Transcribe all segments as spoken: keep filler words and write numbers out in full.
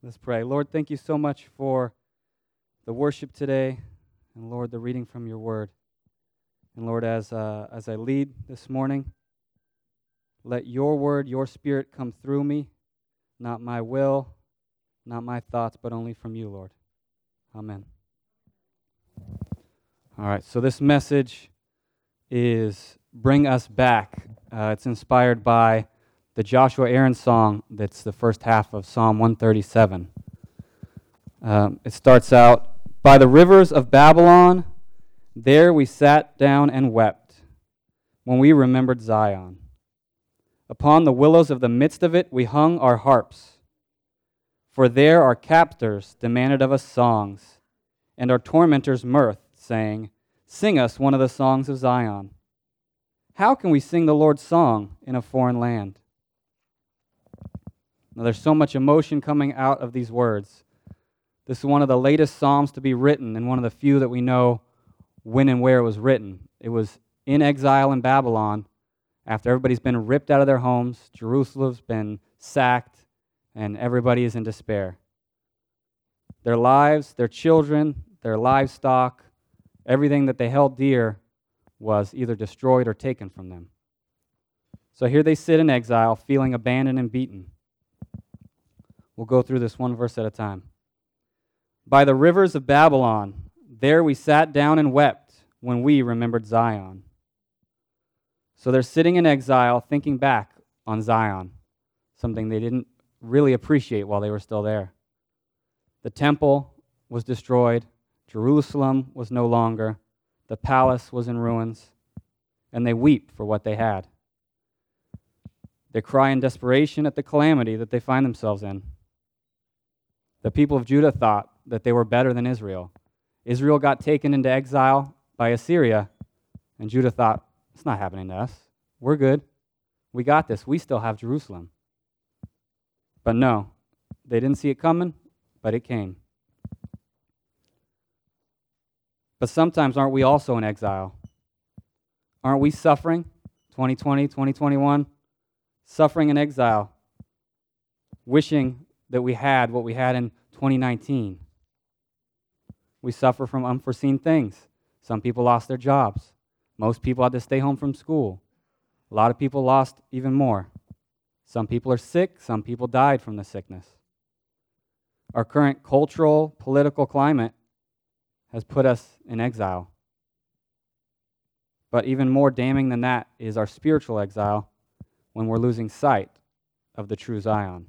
Let's pray. Lord, thank you so much for the worship today, and Lord, the reading from your word. And Lord, as uh, as I lead this morning, let your word, your spirit come through me, not my will, not my thoughts, but only from you, Lord. Amen. All right, so this message is Bring Us Back. Uh, it's inspired by the Joshua Aaron song that's the first half of Psalm one thirty-seven. Um, it starts out, "By the rivers of Babylon, there we sat down and wept, when we remembered Zion. Upon the willows of the midst of it we hung our harps, for there our captors demanded of us songs, and our tormentors mirth, saying, 'Sing us one of the songs of Zion.' How can we sing the Lord's song in a foreign land?" Now, there's so much emotion coming out of these words. This is one of the latest psalms to be written, and one of the few that we know when and where it was written. It was in exile in Babylon, after everybody's been ripped out of their homes, Jerusalem's been sacked, and everybody is in despair. Their lives, their children, their livestock, everything that they held dear was either destroyed or taken from them. So here they sit in exile, feeling abandoned and beaten. We'll go through this one verse at a time. "By the rivers of Babylon, there we sat down and wept when we remembered Zion." So they're sitting in exile, thinking back on Zion, something they didn't really appreciate while they were still there. The temple was destroyed, Jerusalem was no longer, the palace was in ruins, and they weep for what they had. They cry in desperation at the calamity that they find themselves in. The people of Judah thought that they were better than Israel. Israel got taken into exile by Assyria, and Judah thought, it's not happening to us. We're good. We got this. We still have Jerusalem. But no, they didn't see it coming, but it came. But sometimes aren't we also in exile? Aren't we suffering? twenty twenty, twenty twenty-one, suffering in exile, wishing that we had what we had in twenty nineteen. We suffer from unforeseen things. Some people lost their jobs. Most people had to stay home from school. A lot of people lost even more. Some people are sick. Some people died from the sickness. Our current cultural, political climate has put us in exile. But even more damning than that is our spiritual exile, when we're losing sight of the true Zion.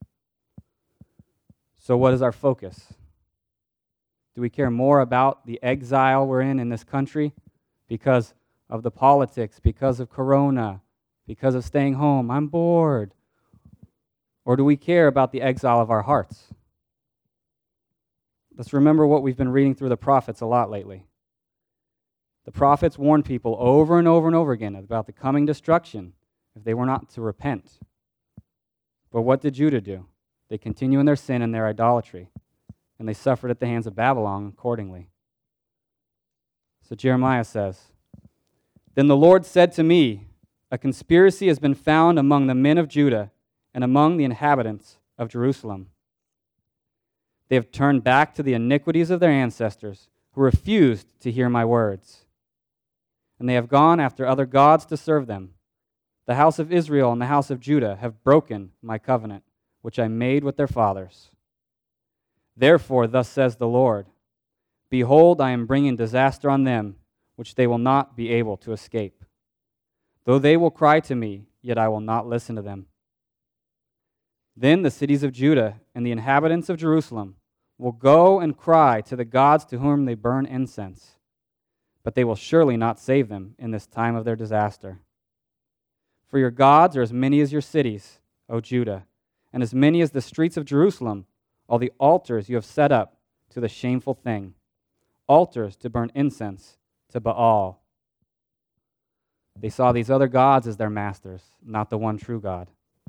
So what is our focus? Do we care more about the exile we're in in this country because of the politics, because of Corona, because of staying home? I'm bored. Or do we care about the exile of our hearts? Let's remember what we've been reading through the prophets a lot lately. The prophets warned people over and over and over again about the coming destruction if they were not to repent. But what did Judah do? They continue in their sin and their idolatry, and they suffered at the hands of Babylon accordingly. So Jeremiah says, "Then the Lord said to me, a conspiracy has been found among the men of Judah and among the inhabitants of Jerusalem. They have turned back to the iniquities of their ancestors, who refused to hear my words. And they have gone after other gods to serve them. The house of Israel and the house of Judah have broken my covenant, which I made with their fathers. Therefore, thus says the Lord, behold, I am bringing disaster on them, which they will not be able to escape. Though they will cry to me, yet I will not listen to them. Then the cities of Judah and the inhabitants of Jerusalem will go and cry to the gods to whom they burn incense, but they will surely not save them in this time of their disaster. For your gods are as many as your cities, O Judah, and as many as the streets of Jerusalem, all the altars you have set up to the shameful thing, altars to burn incense to Baal." They saw these other gods as their masters, not the one true God.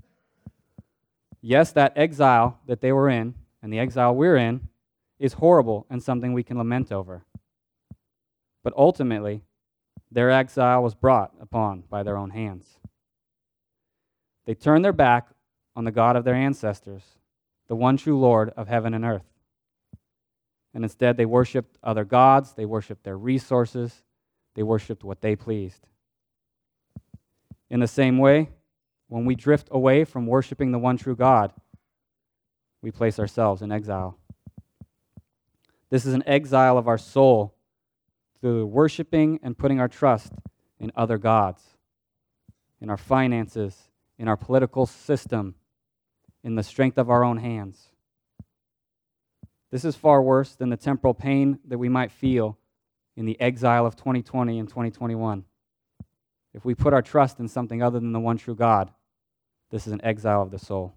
Yes, that exile that they were in, and the exile we're in, is horrible and something we can lament over. But ultimately, their exile was brought upon by their own hands. They turned their back on the God of their ancestors, the one true Lord of heaven and earth. And instead, they worshiped other gods, they worshiped their resources, they worshiped what they pleased. In the same way, when we drift away from worshiping the one true God, we place ourselves in exile. This is an exile of our soul through worshiping and putting our trust in other gods, in our finances, in our political system, in the strength of our own hands. This is far worse than the temporal pain that we might feel in the exile of twenty twenty and twenty twenty-one. If we put our trust in something other than the one true God, this is an exile of the soul.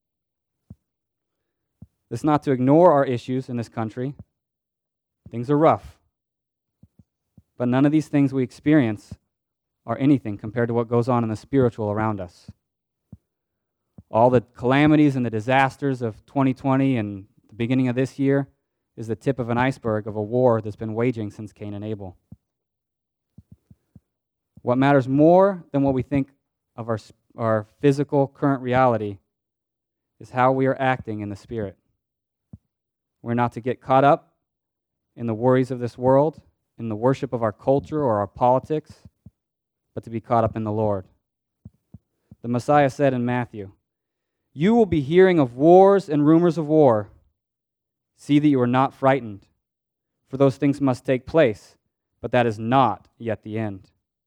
This is not to ignore our issues in this country. Things are rough. But none of these things we experience are anything compared to what goes on in the spiritual around us. All the calamities and the disasters of twenty twenty and the beginning of this year is the tip of an iceberg of a war that's been waging since Cain and Abel. What matters more than what we think of our, our physical current reality is how we are acting in the Spirit. We're not to get caught up in the worries of this world, in the worship of our culture or our politics, but to be caught up in the Lord. The Messiah said in Matthew, "You will be hearing of wars and rumors of war. See that you are not frightened, for those things must take place, but that is not yet the end."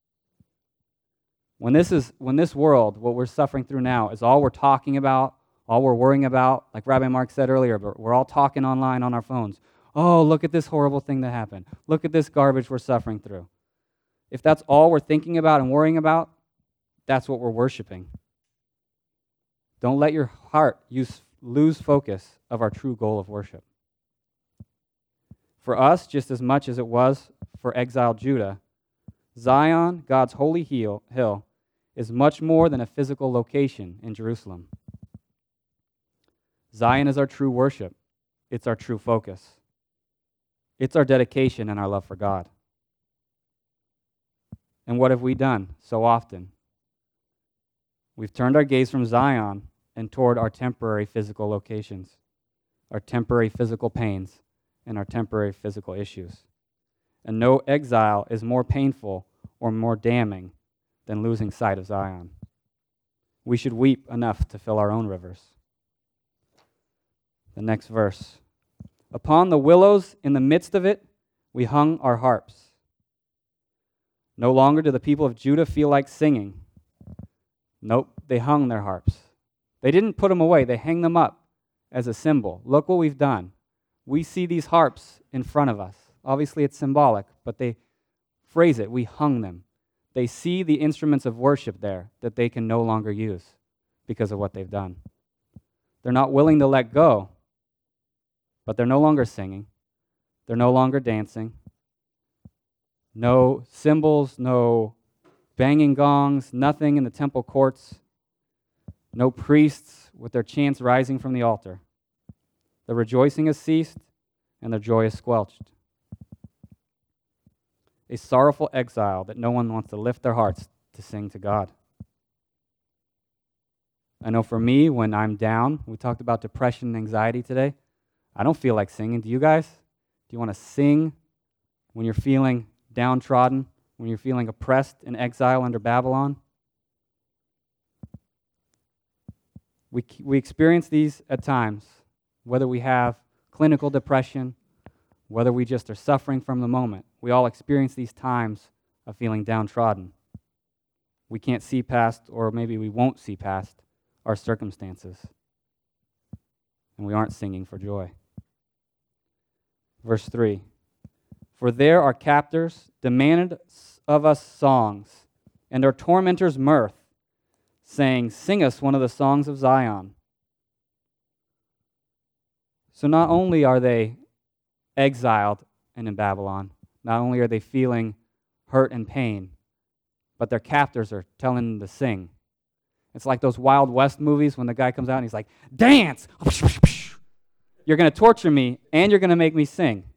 When this is when this world, what we're suffering through now, is all we're talking about, all we're worrying about, like Rabbi Mark said earlier, but we're all talking online on our phones. Oh, look at this horrible thing that happened. Look at this garbage we're suffering through. If that's all we're thinking about and worrying about, that's what we're worshiping. Don't let your heart use, lose focus of our true goal of worship. For us, just as much as it was for exiled Judah, Zion, God's holy hill, is much more than a physical location in Jerusalem. Zion is our true worship. It's our true focus. It's our dedication and our love for God. And what have we done so often? We've turned our gaze from Zion and toward our temporary physical locations, our temporary physical pains, and our temporary physical issues. And no exile is more painful or more damning than losing sight of Zion. We should weep enough to fill our own rivers. The next verse. Upon the willows in the midst of it, we hung our harps. No longer do the people of Judah feel like singing. Nope, they hung their harps. They didn't put them away, they hang them up as a symbol. Look what we've done. We see these harps in front of us. Obviously, it's symbolic, but they phrase it, we hung them. They see the instruments of worship there that they can no longer use because of what they've done. They're not willing to let go, but they're no longer singing. They're no longer dancing. No cymbals, no banging gongs, nothing in the temple courts. No priests with their chants rising from the altar. The rejoicing has ceased, and their joy is squelched. A sorrowful exile that no one wants to lift their hearts to sing to God. I know for me, when I'm down, we talked about depression and anxiety today. I don't feel like singing. Do you guys? Do you want to sing when you're feeling downtrodden, when you're feeling oppressed in exile under Babylon? We, we experience these at times, whether we have clinical depression, whether we just are suffering from the moment. We all experience these times of feeling downtrodden. We can't see past, or maybe we won't see past, our circumstances. And we aren't singing for joy. Verse three. For there our captors demanded of us songs, and our tormentors mirth, saying, sing us one of the songs of Zion. So not only are they exiled and in Babylon, not only are they feeling hurt and pain, but their captors are telling them to sing. It's like those Wild West movies when the guy comes out and he's like, dance! You're going to torture me, and you're going to make me sing.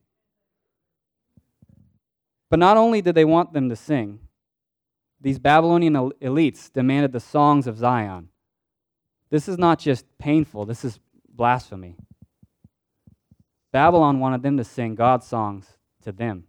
But not only did they want them to sing, these Babylonian elites demanded the songs of Zion. This is not just painful. This is blasphemy. Babylon wanted them to sing God's songs to them.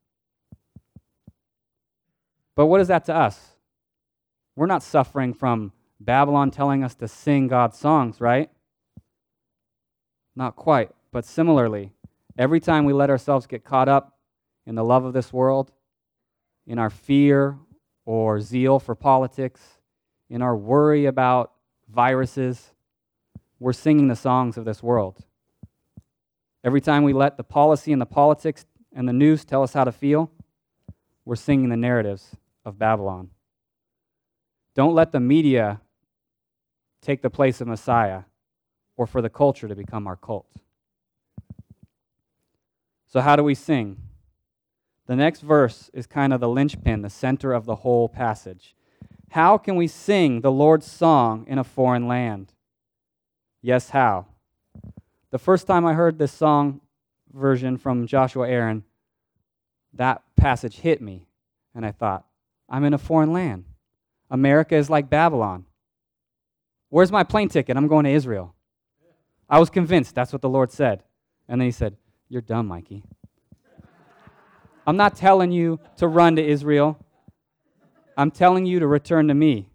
But what is that to us? We're not suffering from Babylon telling us to sing God's songs, right? Not quite. But similarly, every time we let ourselves get caught up in the love of this world, in our fear or zeal for politics, in our worry about viruses, we're singing the songs of this world. Every time we let the policy and the politics and the news tell us how to feel, we're singing the narratives of Babylon. Don't let the media take the place of Messiah or for the culture to become our cult. So how do we sing? The next verse is kind of the linchpin, the center of the whole passage. How can we sing the Lord's song in a foreign land? Yes, how? The first time I heard this song version from Joshua Aaron, that passage hit me, and I thought, I'm in a foreign land. America is like Babylon. Where's my plane ticket? I'm going to Israel. I was convinced that's what the Lord said. And then he said, you're dumb, Mikey. I'm not telling you to run to Israel. I'm telling you to return to me.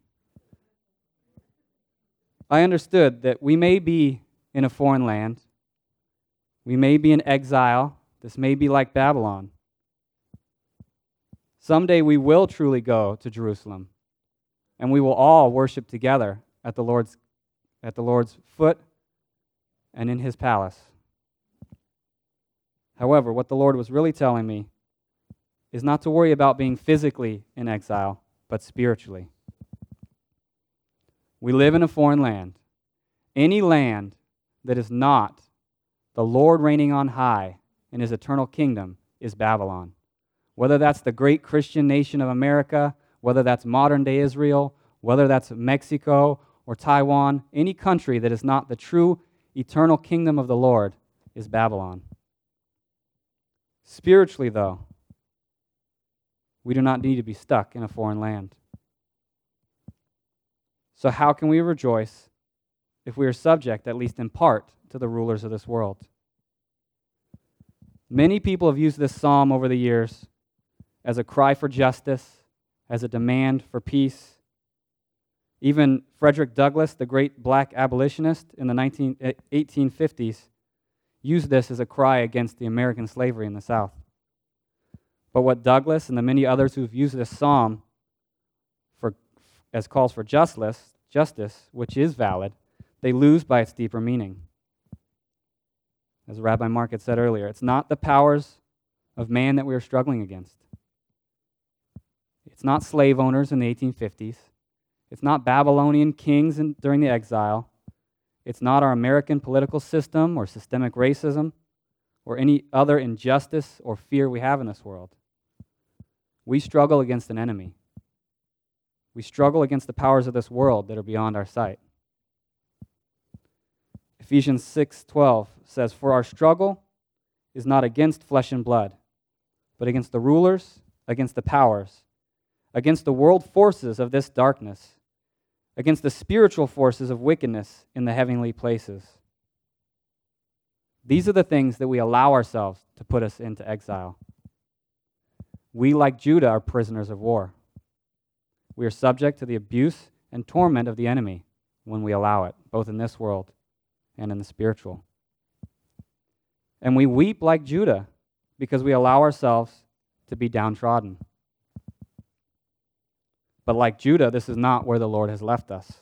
I understood that we may be in a foreign land. We may be in exile. This may be like Babylon. Someday we will truly go to Jerusalem, and we will all worship together at the Lord's, at the Lord's foot and in his palace. However, what the Lord was really telling me is not to worry about being physically in exile, but spiritually. We live in a foreign land. Any land that is not the Lord reigning on high in his eternal kingdom is Babylon. Whether that's the great Christian nation of America, whether that's modern-day Israel, whether that's Mexico or Taiwan, any country that is not the true eternal kingdom of the Lord is Babylon. Spiritually, though, we do not need to be stuck in a foreign land. So how can we rejoice if we are subject, at least in part, to the rulers of this world? Many people have used this psalm over the years as a cry for justice, as a demand for peace. Even Frederick Douglass, the great black abolitionist in the eighteen fifties, used this as a cry against the American slavery in the South. But what Douglass and the many others who've used this psalm for, as calls for justice, justice, which is valid, they lose by its deeper meaning. As Rabbi Mark had said earlier, it's not the powers of man that we are struggling against. It's not slave owners in the eighteen fifties. It's not Babylonian kings in, during the exile. It's not our American political system or systemic racism or any other injustice or fear we have in this world. We struggle against an enemy. We struggle against the powers of this world that are beyond our sight. Ephesians six twelve says, "For our struggle is not against flesh and blood, but against the rulers, against the powers, against the world forces of this darkness, against the spiritual forces of wickedness in the heavenly places." These are the things that we allow ourselves to put us into exile. We, like Judah, are prisoners of war. We are subject to the abuse and torment of the enemy when we allow it, both in this world and in the spiritual. And we weep like Judah because we allow ourselves to be downtrodden. But like Judah, this is not where the Lord has left us.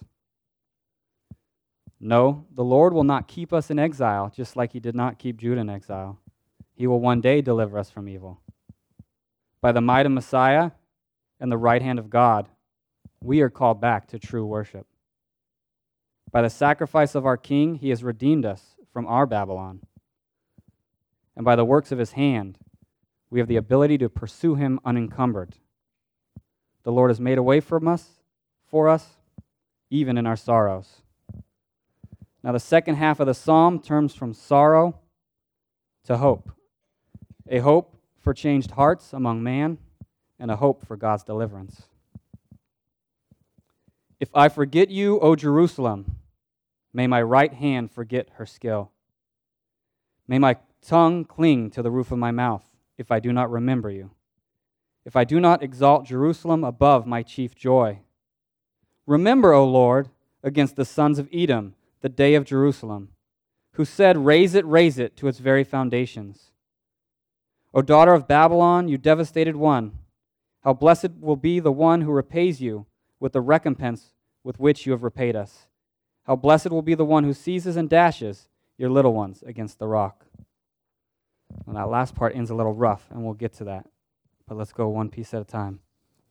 No, the Lord will not keep us in exile, just like he did not keep Judah in exile. He will one day deliver us from evil. By the might of Messiah and the right hand of God, we are called back to true worship. By the sacrifice of our King, he has redeemed us from our Babylon. And by the works of his hand, we have the ability to pursue him unencumbered. The Lord has made a way from us, for us, even in our sorrows. Now, the second half of the psalm turns from sorrow to hope. A hope for changed hearts among man, and a hope for God's deliverance. "If I forget you, O Jerusalem, May my right hand forget her skill. May my tongue cling to the roof of my mouth, if I do not remember you. If I do not exalt Jerusalem above my chief joy. Remember, O Lord, against the sons of Edom, the day of Jerusalem, who said, raise it, raise it to its very foundations. O daughter of Babylon, you devastated one, how blessed will be the one who repays you with the recompense with which you have repaid us. How blessed will be the one who seizes and dashes your little ones against the rock. Well, that last part ends a little rough, and we'll get to that. But let's go one piece at a time.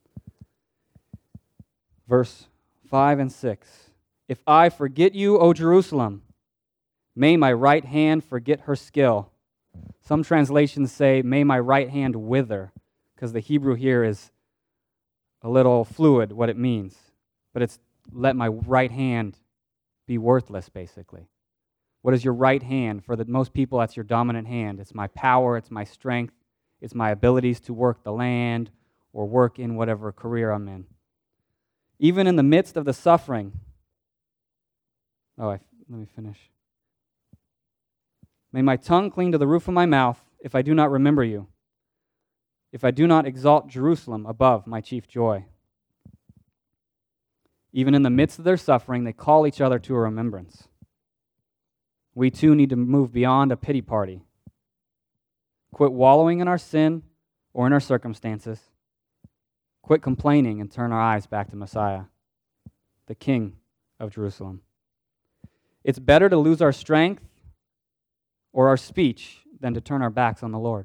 Verse five and six. If I forget you, O Jerusalem, may my right hand forget her skill. Some translations say, may my right hand wither, because the Hebrew here is a little fluid what it means. But it's let my right hand be worthless, basically. What is your right hand? For the most people, that's your dominant hand. It's my power, it's my strength, it's my abilities to work the land or work in whatever career I'm in. Even in the midst of the suffering, oh, I, let me finish. May my tongue cling to the roof of my mouth if I do not remember you, if I do not exalt Jerusalem above my chief joy. Even in the midst of their suffering, they call each other to a remembrance. We too need to move beyond a pity party. Quit wallowing in our sin or in our circumstances. Quit complaining and turn our eyes back to Messiah, the King of Jerusalem. It's better to lose our strength or our speech than to turn our backs on the Lord.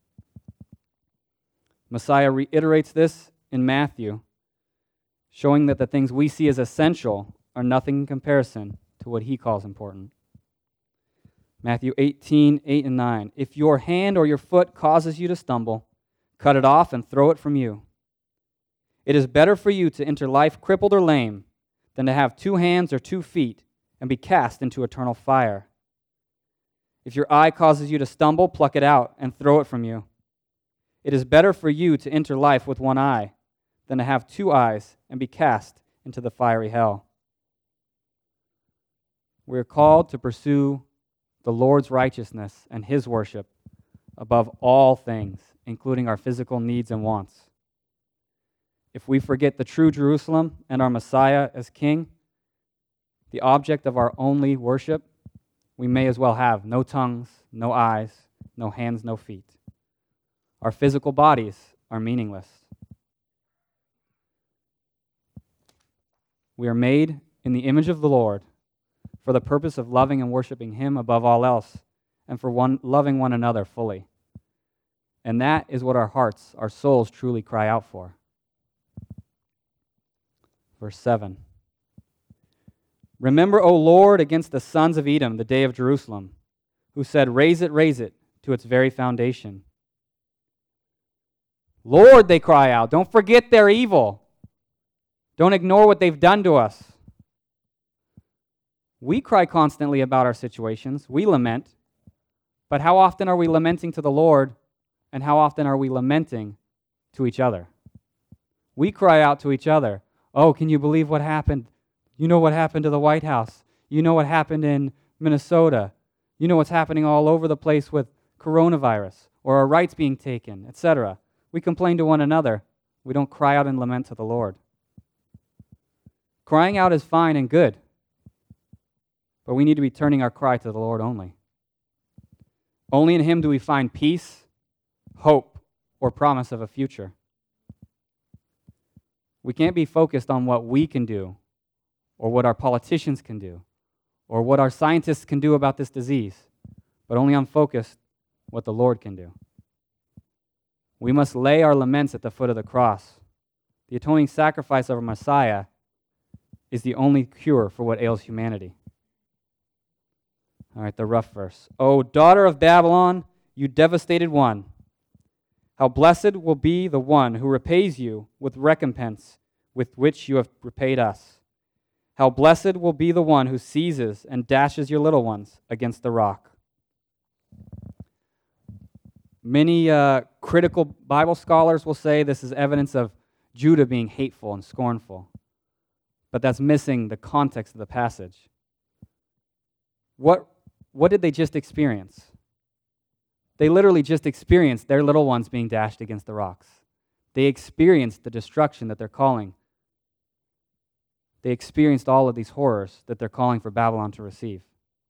Messiah reiterates this in Matthew, showing that the things we see as essential are nothing in comparison to what he calls important. Matthew eighteen, eight and nine. If your hand or your foot causes you to stumble, cut it off and throw it from you. It is better for you to enter life crippled or lame than to have two hands or two feet and be cast into eternal fire. If your eye causes you to stumble, pluck it out and throw it from you. It is better for you to enter life with one eye than to have two eyes and be cast into the fiery hell. We are called to pursue the Lord's righteousness and his worship above all things, including our physical needs and wants. If we forget the true Jerusalem and our Messiah as King, the object of our only worship, we may as well have no tongues, no eyes, no hands, no feet. Our physical bodies are meaningless. We are made in the image of the Lord for the purpose of loving and worshiping him above all else, and for one, loving one another fully. And that is what our hearts, our souls truly cry out for. Verse seven. Remember, O Lord, against the sons of Edom, the day of Jerusalem, who said, raise it, raise it, to its very foundation. Lord, they cry out, don't forget their evil. Don't ignore what they've done to us. We cry constantly about our situations. We lament. But how often are we lamenting to the Lord, and how often are we lamenting to each other? We cry out to each other. Oh, can you believe what happened? You know what happened to the White House. You know what happened in Minnesota. You know what's happening all over the place with coronavirus or our rights being taken, et cetera. We complain to one another. We don't cry out and lament to the Lord. Crying out is fine and good, but we need to be turning our cry to the Lord only. Only in him do we find peace, hope, or promise of a future. We can't be focused on what we can do, or what our politicians can do, or what our scientists can do about this disease, but only on focused what the Lord can do. We must lay our laments at the foot of the cross. The atoning sacrifice of our Messiah is the only cure for what ails humanity. All right, the rough verse. O daughter of Babylon, you devastated one, how blessed will be the one who repays you with recompense with which you have repaid us. How blessed will be the one who seizes and dashes your little ones against the rock. Many uh, critical Bible scholars will say this is evidence of Judah being hateful and scornful, but that's missing the context of the passage. What, what did they just experience? They literally just experienced their little ones being dashed against the rocks. They experienced the destruction that they're calling. They experienced all of these horrors that they're calling for Babylon to receive.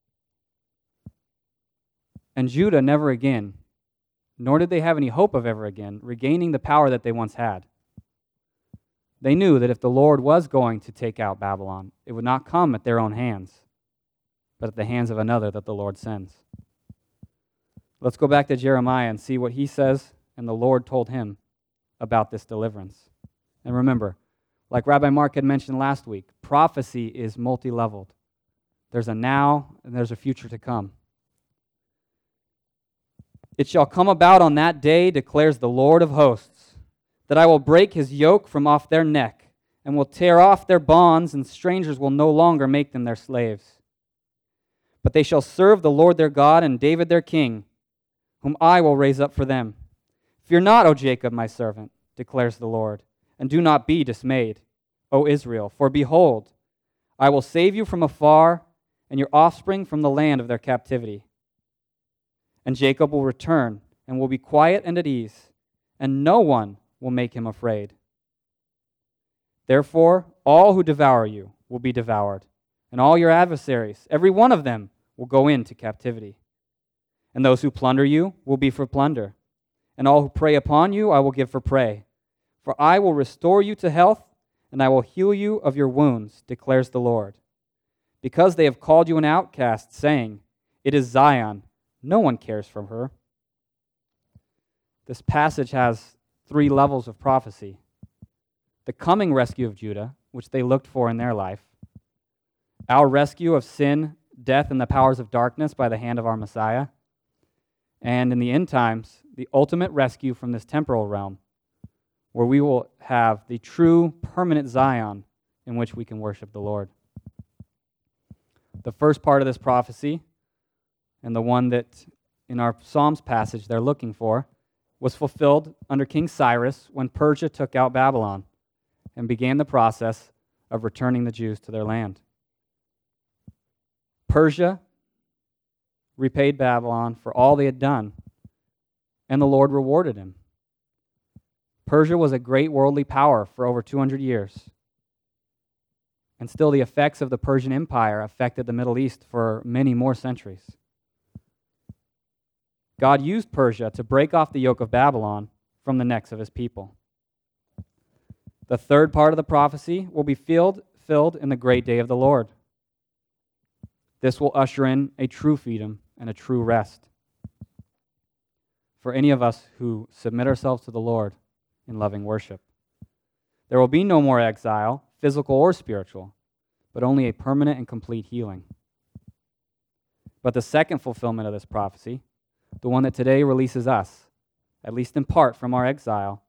And Judah never again, nor did they have any hope of ever again, regaining the power that they once had. They knew that if the Lord was going to take out Babylon, it would not come at their own hands, but at the hands of another that the Lord sends. Let's go back to Jeremiah and see what he says and the Lord told him about this deliverance. And remember, like Rabbi Mark had mentioned last week, prophecy is multi-leveled. There's a now and there's a future to come. It shall come about on that day, declares the Lord of hosts, that I will break his yoke from off their neck, and will tear off their bonds, and strangers will no longer make them their slaves. But they shall serve the Lord their God and David their king, whom I will raise up for them. Fear not, O Jacob, my servant, declares the Lord, and do not be dismayed, O Israel, for behold, I will save you from afar, and your offspring from the land of their captivity. And Jacob will return and will be quiet and at ease, and no one will make him afraid. Therefore, all who devour you will be devoured, and all your adversaries, every one of them, will go into captivity. And those who plunder you will be for plunder, and all who prey upon you I will give for prey. For I will restore you to health, and I will heal you of your wounds, declares the Lord. Because they have called you an outcast, saying, It is Zion, no one cares for her. This passage has three levels of prophecy. The coming rescue of Judah, which they looked for in their life. Our rescue of sin, death, and the powers of darkness by the hand of our Messiah. And in the end times, the ultimate rescue from this temporal realm, where we will have the true permanent Zion in which we can worship the Lord. The first part of this prophecy, and the one that in our Psalms passage they're looking for, was fulfilled under King Cyrus when Persia took out Babylon and began the process of returning the Jews to their land. Persia repaid Babylon for all they had done, and the Lord rewarded him. Persia was a great worldly power for over two hundred years, and still the effects of the Persian Empire affected the Middle East for many more centuries. God used Persia to break off the yoke of Babylon from the necks of his people. The third part of the prophecy will be filled, filled in the great day of the Lord. This will usher in a true freedom and a true rest for any of us who submit ourselves to the Lord in loving worship. There will be no more exile, physical or spiritual, but only a permanent and complete healing. But the second fulfillment of this prophecy, the one that today releases us, at least in part, from our exile.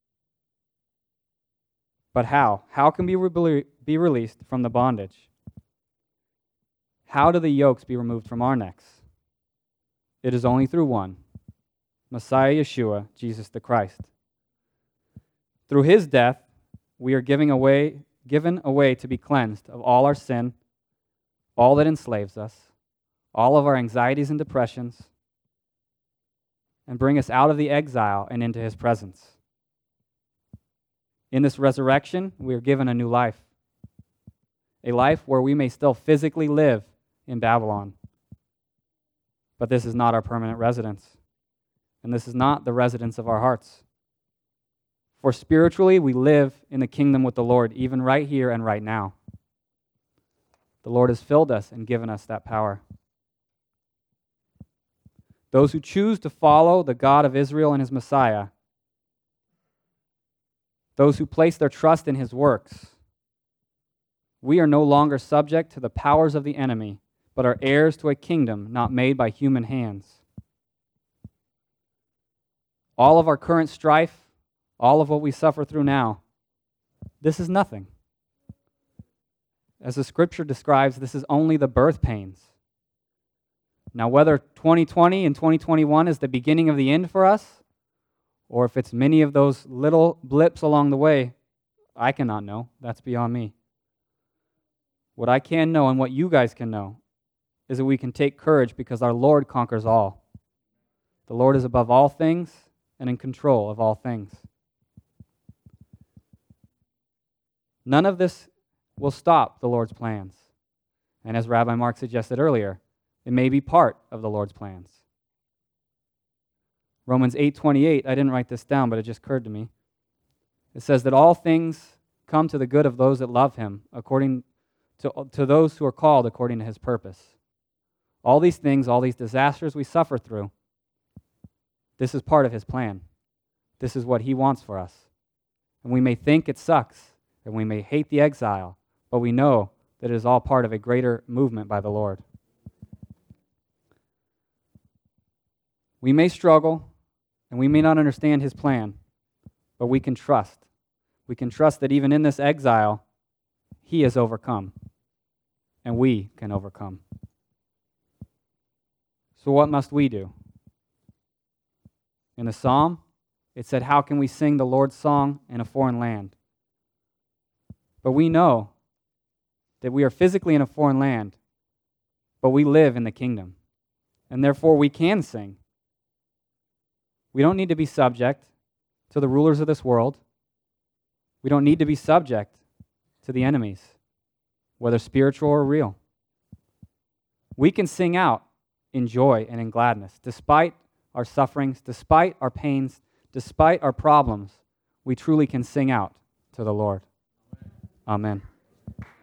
But how? How can we be released from the bondage? How do the yokes be removed from our necks? It is only through one, Messiah Yeshua, Jesus the Christ. Through his death, we are giving away, given away to be cleansed of all our sin, all that enslaves us, all of our anxieties and depressions, and bring us out of the exile and into his presence. In this resurrection, we are given a new life, a life where we may still physically live in Babylon. But this is not our permanent residence, and this is not the residence of our hearts. For spiritually, we live in the kingdom with the Lord, even right here and right now. The Lord has filled us and given us that power. Those who choose to follow the God of Israel and his Messiah, those who place their trust in his works, we are no longer subject to the powers of the enemy, but are heirs to a kingdom not made by human hands. All of our current strife, all of what we suffer through now, this is nothing. As the scripture describes, this is only the birth pains. Now, whether twenty twenty and twenty twenty-one is the beginning of the end for us, or if it's many of those little blips along the way, I cannot know. That's beyond me. What I can know and what you guys can know is that we can take courage because our Lord conquers all. The Lord is above all things and in control of all things. None of this will stop the Lord's plans. And as Rabbi Mark suggested earlier, it may be part of the Lord's plans. Romans eight twenty-eight, I didn't write this down, but it just occurred to me. It says that all things come to the good of those that love him, according to, to those who are called according to his purpose. All these things, all these disasters we suffer through, this is part of his plan. This is what he wants for us. And we may think it sucks, and we may hate the exile, but we know that it is all part of a greater movement by the Lord. We may struggle, and we may not understand his plan, but we can trust. We can trust that even in this exile, he has overcome, and we can overcome. So what must we do? In the psalm, it said, how can we sing the Lord's song in a foreign land? But we know that we are physically in a foreign land, but we live in the kingdom, and therefore we can sing. We don't need to be subject to the rulers of this world. We don't need to be subject to the enemies, whether spiritual or real. We can sing out in joy and in gladness, despite our sufferings, despite our pains, despite our problems. We truly can sing out to the Lord. Amen.